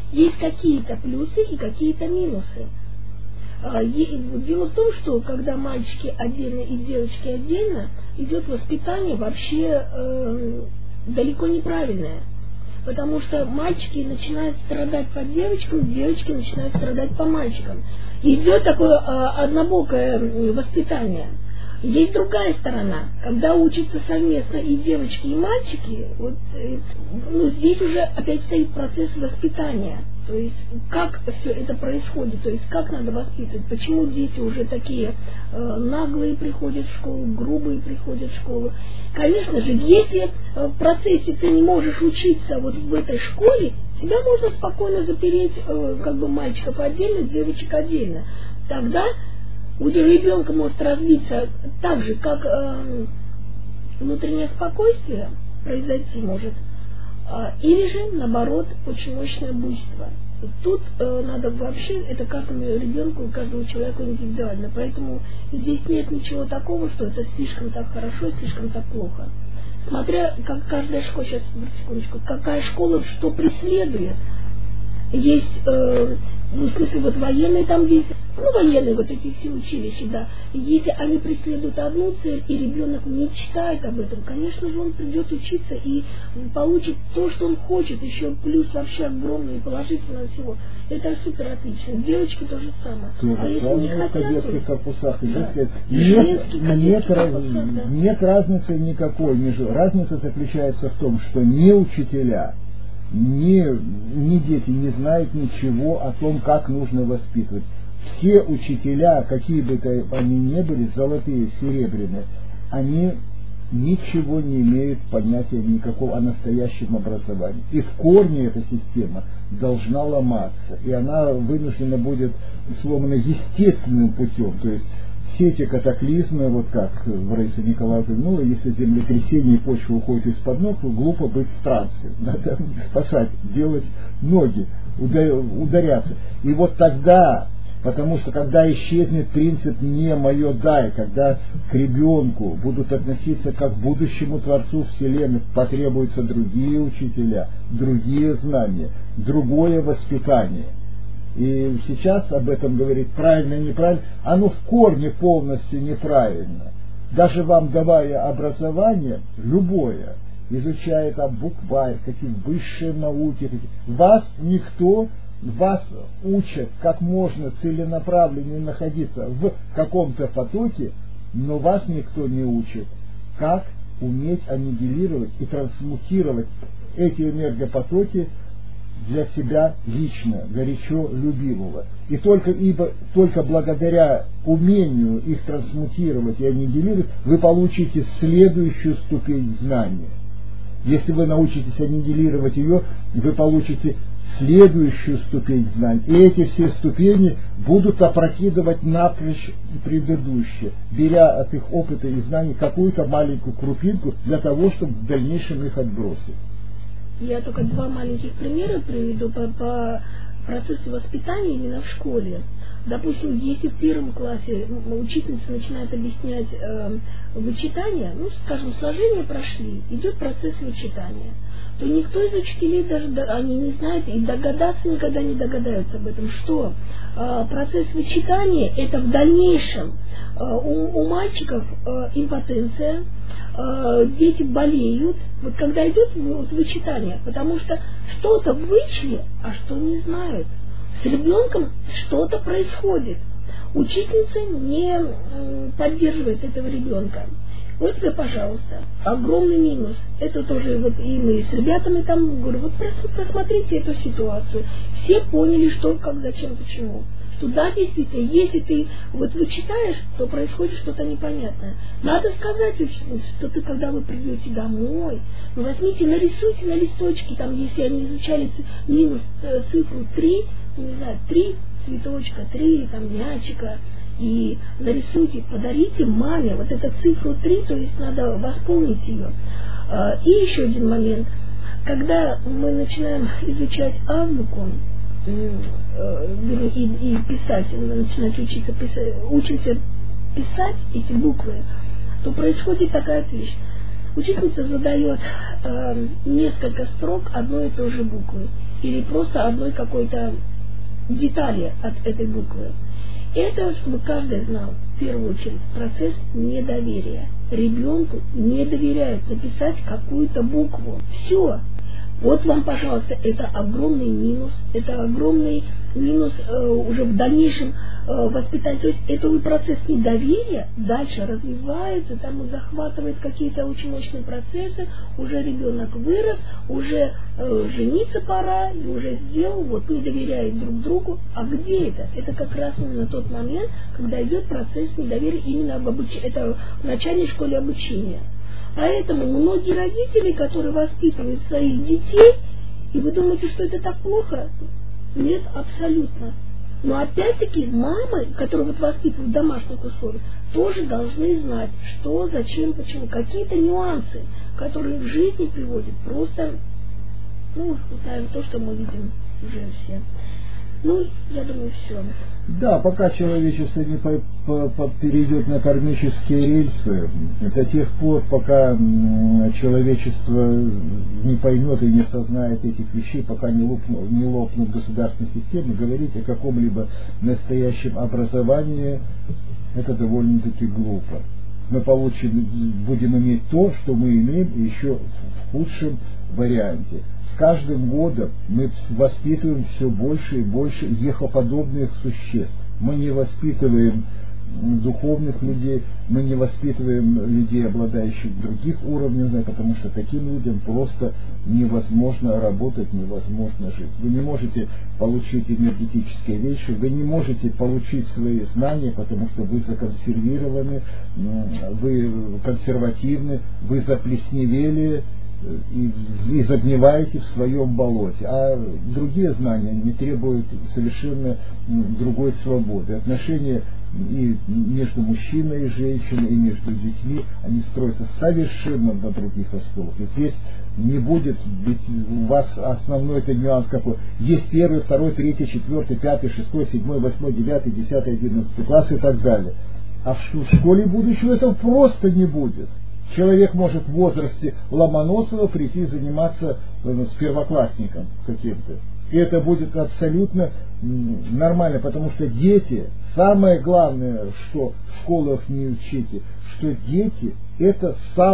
есть какие-то плюсы и какие-то минусы. Дело в том, что когда мальчики отдельно и девочки отдельно, идет воспитание вообще далеко неправильное. Потому что мальчики начинают страдать по девочкам, девочки начинают страдать по мальчикам. И идет такое однобокое воспитание. Есть другая сторона, когда учатся совместно и девочки, и мальчики, здесь уже опять стоит процесс воспитания. То есть как все это происходит, то есть как надо воспитывать, почему дети уже такие наглые приходят в школу, грубые приходят в школу. Конечно же, если в процессе ты не можешь учиться вот в этой школе, тебя можно спокойно запереть мальчиков отдельно, девочек отдельно. Тогда у ребенка может развиться так же, как внутреннее спокойствие произойти может, или же, наоборот, очень мощное буйство. Тут надо вообще, это каждому ребенку и каждому человеку индивидуально. Поэтому здесь нет ничего такого, что это слишком так хорошо, слишком так плохо. Смотря, как каждая школа, сейчас, секундочку, какая школа что преследует. Есть, в смысле, военные там есть, военные вот эти все училища, да. Если они преследуют одну цель, и ребенок мечтает об этом, конечно же, он придет учиться и получит то, что он хочет, еще плюс вообще огромный и положительного всего. Это супер отлично. Девочки то же самое. А если не хотят, в кадетских корпусах, да. Нет разницы никакой. Разница заключается в том, что не учителя, ни дети не знают ничего о том, как нужно воспитывать. Все учителя, какие бы то они ни были, золотые, серебряные, они ничего не имеют понятия никакого о настоящем образовании. И в корне эта система должна ломаться. И она вынуждена будет сломана естественным путем. То есть все эти катаклизмы, вот как Раиса Николаевна, если землетрясение и почва уходит из-под ног, то глупо быть в трансе. Надо спасать, делать ноги, ударяться. И вот тогда, потому что когда исчезнет принцип «не мое дай», когда к ребенку будут относиться как к будущему Творцу Вселенной, потребуются другие учителя, другие знания, другое воспитание. И сейчас об этом говорить правильно, неправильно, оно в корне полностью неправильно. Даже вам давая образование, любое, изучая там букварь, какие высшие науки, вас учат, как можно целенаправленно находиться в каком-то потоке, но вас никто не учит, как уметь аннигилировать и трансмутировать эти энергопотоки для себя лично, горячо любимого. И только благодаря умению их трансмутировать и аннигилировать, вы получите следующую ступень знания. Если вы научитесь аннигилировать ее, вы получите следующую ступень знаний. И эти все ступени будут опрокидывать напрочь предыдущие, беря от их опыта и знаний какую-то маленькую крупинку для того, чтобы в дальнейшем их отбросить. Я только два маленьких примера приведу по процессу воспитания именно в школе. Допустим, если в первом классе учительница начинает объяснять вычитание, скажем, сложение прошли, идет процесс вычитания, то никто из учителей даже они не знают и догадаться никогда не догадаются об этом, что процесс вычитания это в дальнейшем у мальчиков импотенция, дети болеют, вот когда идет вычитание, потому что что-то вычли, а что не знают. С ребенком что-то происходит. Учительница не поддерживает этого ребенка. Вот тебе, пожалуйста, огромный минус. Это тоже и мы с ребятами там говорю, просмотрите эту ситуацию. Все поняли, что, как, зачем, почему. Что да, действительно, если ты вычитаешь, то происходит что-то непонятное. Надо сказать ученице, что ты, когда вы придете домой, возьмите, нарисуйте на листочке, там, если они изучали минус цифру 3, 3 цветочка, 3 там мячика, и нарисуйте, подарите маме вот эту цифру 3, то есть надо восполнить ее. И еще один момент, когда мы начинаем изучать азбуку, и писать, начинать учимся писать эти буквы, то происходит такая вещь. Учительница задает несколько строк одной и той же буквы. или просто одной какой-то детали от этой буквы. Это, чтобы каждый знал, в первую очередь, процесс недоверия. Ребенку не доверяют написать какую-то букву. Все. Вот вам, пожалуйста, это огромный минус, это огромный минус уже в дальнейшем воспитании. То есть это процесс недоверия дальше развивается, там он захватывает какие-то очень мощные процессы, уже ребенок вырос, уже жениться пора, и уже сделал, вот не доверяет друг другу. А где это? Это как раз именно тот момент, когда идет процесс недоверия именно это в начальной школе обучения. Поэтому многие родители, которые воспитывают своих детей, и вы думаете, что это так плохо? Нет, абсолютно. Но опять-таки мамы, которые вот воспитывают в домашних условиях, тоже должны знать, что, зачем, почему. Какие-то нюансы, которые в жизни приводят просто, наверное, то, что мы видим уже все. Я думаю, все. Да, пока человечество не перейдет на кармические рельсы, до тех пор, пока человечество не поймет и не осознает этих вещей, пока не лопнут государственные системы, говорить о каком-либо настоящем образовании, это довольно-таки глупо. Мы будем иметь то, что мы имеем, еще в худшем варианте. С каждым годом мы воспитываем все больше и больше ехоподобных существ. Мы не воспитываем духовных людей, мы не воспитываем людей, обладающих других уровней, потому что таким людям просто невозможно работать, невозможно жить. Вы не можете получить энергетические вещи, вы не можете получить свои знания, потому что вы законсервированы, вы консервативны, вы заплесневели, и загниваете в своем болоте. А другие знания не требуют совершенно другой свободы. Отношения и между мужчиной и женщиной, и между детьми, они строятся совершенно на других основах. И здесь не будет, ведь у вас основной это нюанс какой. Есть 1, 2, 3, 4, 5, 6, 7, 8, 9, 10, 11 класс и так далее. А в школе будущего этого просто не будет. Человек может в возрасте Ломоносова прийти заниматься с первоклассником каким-то. И это будет абсолютно нормально, потому что дети, самое главное, что в школах не учите, что дети это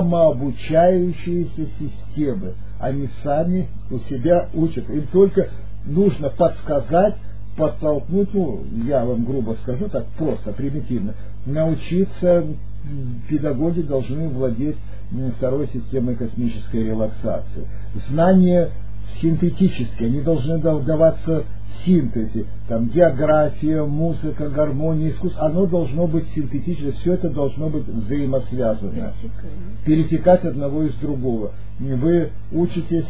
самообучающиеся системы. Они сами у себя учат. Им только нужно подсказать, подтолкнуть, я вам грубо скажу, так просто, примитивно, научиться. Педагоги должны владеть второй системой космической релаксации. Знания синтетические, они должны даваться в синтезе. Там география, музыка, гармония, искусство, оно должно быть синтетическое, все это должно быть взаимосвязано. Перетекать одного из другого. Вы учитесь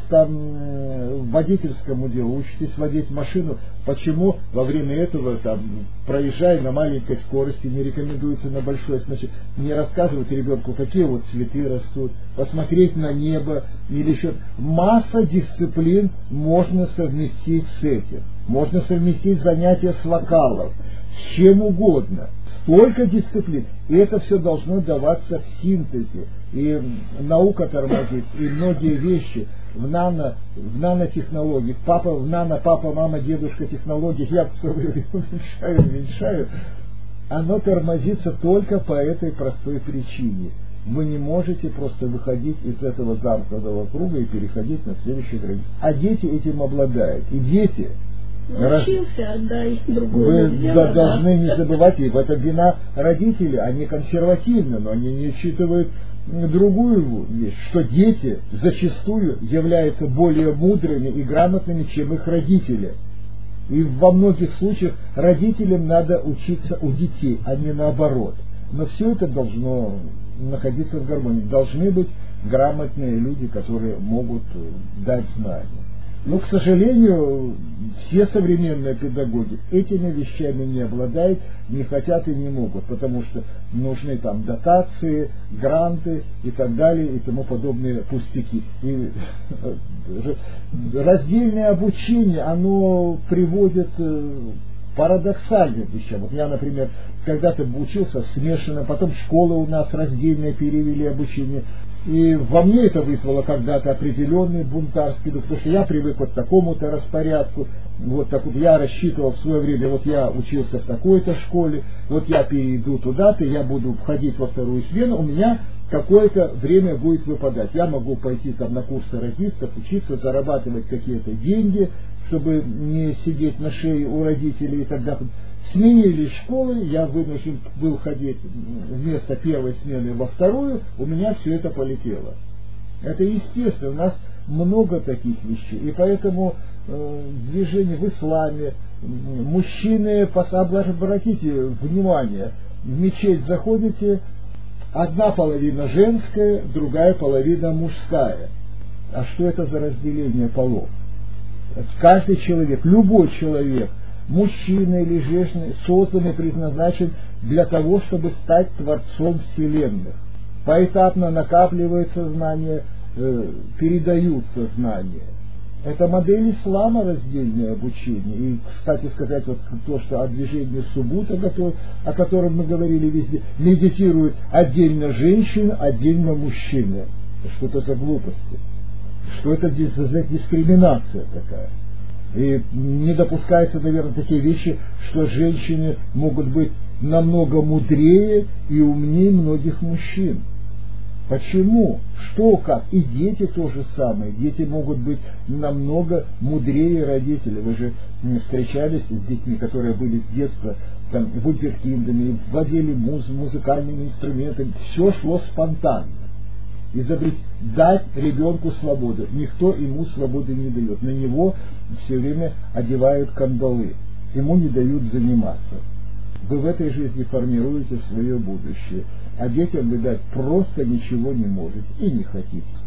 водительскому делу, учитесь водить машину. Почему во время этого, проезжая на маленькой скорости, не рекомендуется на большой, значит, не рассказывать ребенку, какие вот цветы растут, посмотреть на небо, или еще масса дисциплин можно совместить с этим. Можно совместить занятия с вокалом, с чем угодно. Столько дисциплин. И это все должно даваться в синтезе. И наука тормозит, и многие вещи в нанотехнологиях, папа, мама, дедушка технологиях, я все время уменьшаю, оно тормозится только по этой простой причине. Вы не можете просто выходить из этого замкнутого круга и переходить на следующую границу. А дети этим обладают. И дети... Научился, отдай другому. Вы должны не забывать, и в этом вина родителей, они консервативны, но они не учитывают другую вещь, что дети зачастую являются более мудрыми и грамотными, чем их родители. И во многих случаях родителям надо учиться у детей, а не наоборот. Но все это должно находиться в гармонии. Должны быть грамотные люди, которые могут дать знания. Но, к сожалению, все современные педагоги этими вещами не обладают, не хотят и не могут, потому что нужны дотации, гранты и так далее, и тому подобные пустяки. И раздельное обучение, оно приводит к парадоксальным вещам. Вот я, например, когда-то учился смешанно, потом школы у нас раздельное перевели обучение. И во мне это вызвало когда-то определенный бунтарский дух, потому что я привык вот к такому-то распорядку, вот так вот я рассчитывал в свое время, вот я учился в такой-то школе, вот я перейду туда-то, я буду входить во вторую смену, у меня какое-то время будет выпадать. Я могу пойти там на курсы радистов, учиться, зарабатывать какие-то деньги, чтобы не сидеть на шее у родителей и так далее. Сменились школы, я вынужден был ходить вместо первой смены во вторую, у меня все это полетело. Это естественно, у нас много таких вещей. И поэтому движение в исламе, мужчины, обратите внимание, в мечеть заходите, одна половина женская, другая половина мужская. А что это за разделение полов? Каждый человек, любой человек, мужчина или женщина, создан и предназначен для того, чтобы стать творцом вселенных. Поэтапно накапливается знание, передаются знания. Это модель ислама, раздельное обучение. И, кстати сказать, вот то, что о движении суббота, о котором мы говорили везде, медитируют отдельно женщины, отдельно мужчины. Что это за глупости? Что это за дискриминация такая? И не допускаются, наверное, такие вещи, что женщины могут быть намного мудрее и умнее многих мужчин. Почему? Что, как? И дети то же самое. Дети могут быть намного мудрее родителей. Вы же встречались с детьми, которые были с детства там, вундеркиндами, владели музыкальными инструментами. Все шло спонтанно. Дать ребенку свободу. Никто ему свободы не дает. На него все время одевают кандалы. Ему не дают заниматься. Вы в этой жизни формируете свое будущее. А детям вы дать просто ничего не можете и не хотите.